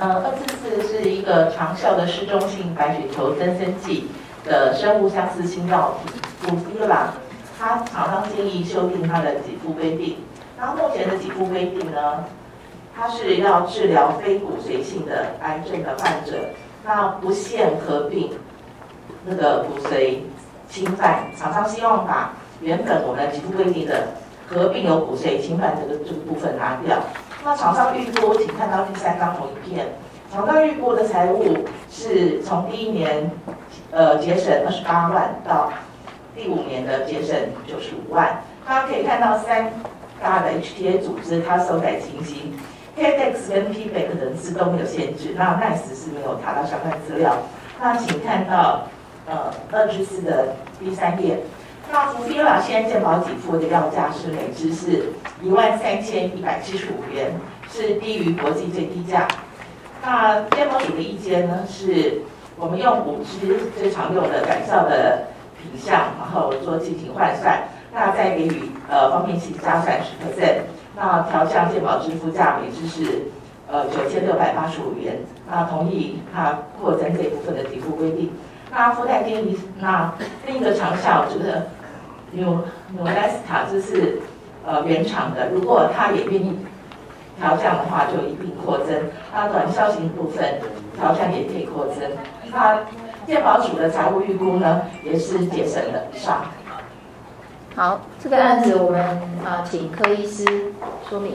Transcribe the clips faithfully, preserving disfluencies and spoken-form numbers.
呃，二四四是一个长效的嗜中性白血球增生剂的生物相似性药品，古菲朗，它厂商建议修订它的给付规定。然后目前的给付规定呢，它是要治疗非骨髓性的癌症的患者，那不限合并那个骨髓侵犯。厂商希望把原本我们给付规定的合并有骨髓侵犯这个这个部分拿掉。那厂商预估，请看到第三张图影片，厂商预估的财务是从第一年呃节省二十八万到第五年的节省九十五万。大家可以看到三大的 H T A 组织它收载情形 ，K D E X 跟 P B A C 人次都没有限制，那 N I C E 是没有查到相关资料。那请看到呃二至四的第三页。那福菲拉现在健保给付的药价是每支是一万三千一百七十五元，是低于国际最低价。那健保署的意见呢，是我们用五支最常用的短效的品项，然后做进行换算，那再给予呃方便性加算十 percent， 那调降健保支付价每支是呃九千六百八十五元。那同意它扩增这一部分的给付规定。那附带建议，那另一个长效这个。纽纽莱斯塔这是呃原厂的，如果他也愿意调降的话，就一并扩增。那短效型部分调降也可以扩增。那健保署的财务预估呢，也是节省了以上。 好，这个案子我们啊、呃、请柯医师说明。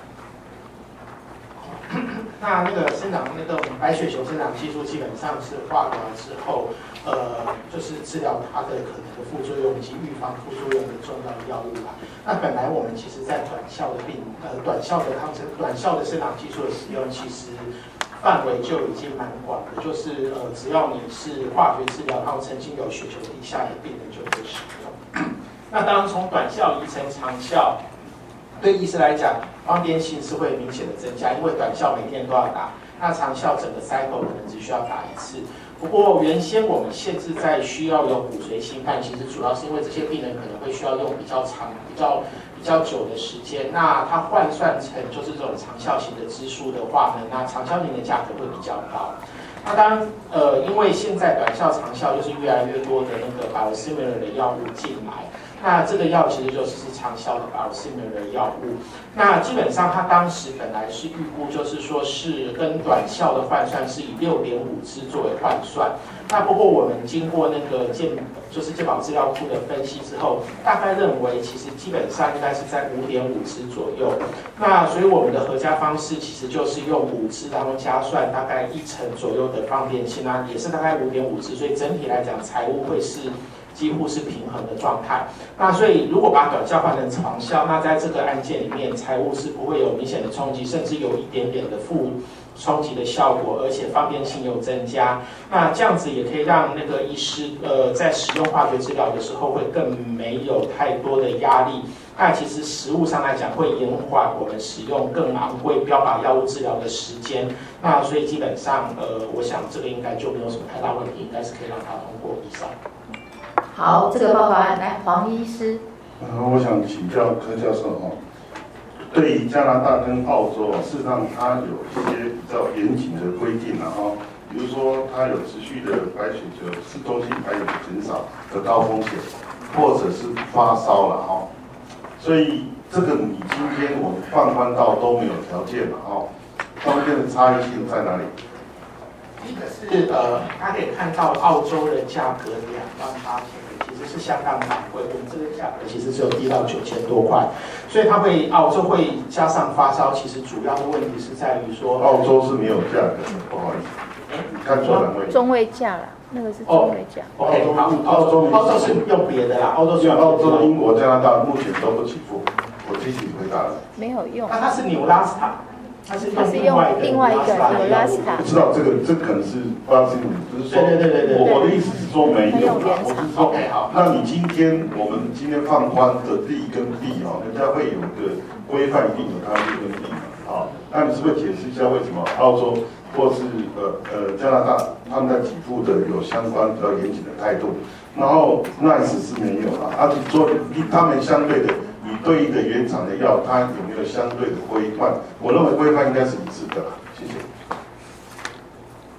那那个生长那个白血球生长激素基本上是化疗之后，呃，就是治疗它的可能的副作用以及预防副作用的重要的药物啦。那本来我们其实在短效的病，呃，短效的抗生，短效的生长激素的使用，其实范围就已经蛮广的，就是呃，只要你是化学治疗，然后曾经有血球低下的病人就可以使用。那当然从短效移成长效。对医师来讲，方便性是会明显的增加，因为短效每天都要打，那长效整个 cycle 可能只需要打一次。不过原先我们限制在需要有骨髓侵犯，其实主要是因为这些病人可能会需要用比较长、比较比较久的时间。那它换算成就是这种长效型的支数的话呢，那长效型的价格会比较高。那当然，呃，因为现在短效、长效就是越来越多的那个 biosimilar 的药物进来。那这个药其实就是长效的 biosimilar 的药物。那基本上它当时本来是预估，就是说是跟短效的换算是以六点五支作为换算。那不过我们经过那个健就是健保资料库的分析之后，大概认为其实基本上应该是在五点五支左右。那所以我们的核加方式其实就是用五支，然后加算大概一成左右的方便性，那也是大概五点五支，所以整体来讲财务会是。几乎是平衡的状态。那所以如果把短效换成长效，那在这个案件里面，财务是不会有明显的冲击，甚至有一点点的负冲击的效果，而且方便性有增加。那这样子也可以让那个医师呃在使用化学治疗的时候会更没有太多的压力。那其实实务上来讲，会延缓我们使用更昂贵标靶药物治疗的时间。那所以基本上呃，我想这个应该就没有什么太大问题，应该是可以让它通过以上。 好，这个报告案来黄医师。 呃，我想请教柯教授哦，对于加拿大跟澳洲啊，事实上它有一些比较严谨的规定啊，哈，比如说它有持续的白血球嗜中性白血球减少的高风险，或者是发烧了哈，所以这个你今天我们放宽到都没有条件了哈，中间的差异性在哪里？ 第一个是呃，大家可以看到澳洲的价格两万八千元，其实是相当昂贵。我们这个价格其实只有低到九千多块，所以它会澳洲会加上发烧，其实主要的问题是在于说， 澳洲是没有价格的，不好意思，你看错两位。 中位价啦，那个是中位价。 哦、OK， 好，澳洲澳洲是用别的啦，澳洲是用澳洲、英国、加拿大目前都不给付。我具体回答了。 没有用。 那它是纽拉斯塔。它是用另外另外一个纽拉斯塔， 不知道这个这可能是巴西姆，就是说， 对对对对对， 我我的意思是说没有啦，我是说， OK 好， 那你今天我们今天放宽的利跟弊哦，人家会有个规范，一定有它的利跟弊嘛，好，那你是不是解释一下为什么澳洲或是呃呃加拿大他们在给付的有相关比较严谨的态度，然后 N I C E 是没有啦，啊，你说他们相对的。你对应的原厂的药，它有没有相对的规范？我认为规范应该是一致的啦。谢谢。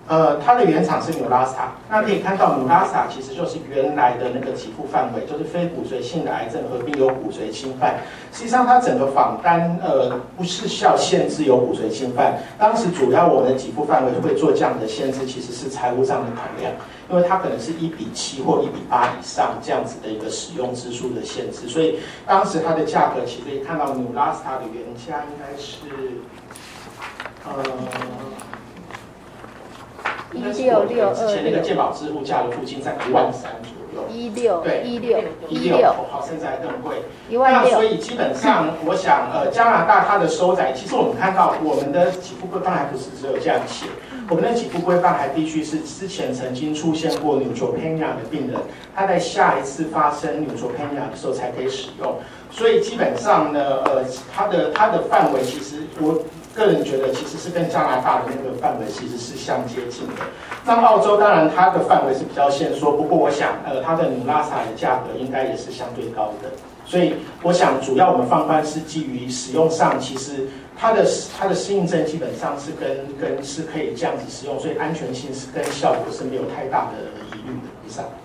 呃，它的原厂是 Neulasta， 那可以看到 Neulasta 其实就是原来的那个给付范围，就是非骨髓性的癌症合并有骨髓侵犯。实际上，它整个仿单呃不是要限制有骨髓侵犯，当时主要我们的给付范围会做这样的限制，其实是财务上的考量，因为它可能是一比七或一比八以上这样子的一个使用支数的限制，所以当时它的价格其实可以看到 Neulasta 的原价应该是呃。 一六六二之前那个健保支付价的附近在一万三左右， 一六对一六一六，好，现在更贵， 一万六。 那所以基本上，我想，呃，加拿大它的收窄，其实我们看到我们的给付规范还不是只有这样写，我们的给付规范还必须是之前曾经出现过 neutropenia 的病人，他在下一次发生 neutropenia 的时候才可以使用，所以基本上呢，呃，它的它的范围其实我。个人觉得其实是跟加拿大的那个范围其实是相接近的。那澳洲当然它的范围是比较限缩，不过我想，呃，它的努拉萨的价格应该也是相对高的。所以我想，主要我们放宽是基于使用上，其实它的它的适应症基本上是跟跟是可以这样子使用，所以安全性是跟效果是没有太大的疑虑的。以上。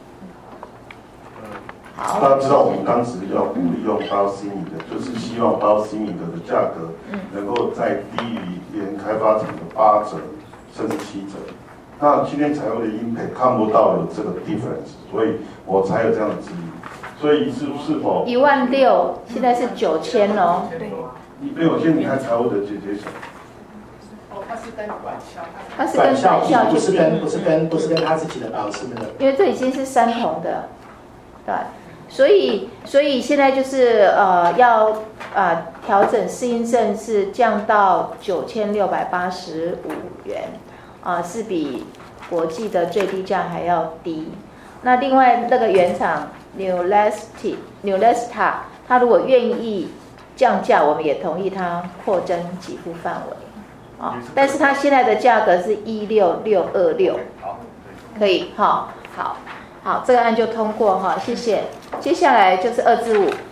大家知道我们当时要鼓励用biosimilar的，就是希望biosimilar的价格能够再低于原开发厂的八折甚至七折。那今天采用的 impact 看不到有这个 difference， 所以我才有这样的质疑。所以是是否一万六，现在是九千哦。 你没有先你看财务的解决手。 哦，它是跟管销， 它是跟管销不是跟不是跟不是跟他自己的保险的， 因为这已经是三同的，对。所以，所以现在就是呃，要呃调整适应症是降到九千六百八十五元，啊、呃，是比国际的最低价还要低。那另外那个原厂 Neulasta Neulasta， 它如果愿意降价，我们也同意它扩增给付范围，啊、哦，但是它现在的价格是一六六二六，可以哈，好。好，这个案就通过哈，谢谢。接下来就是二至五。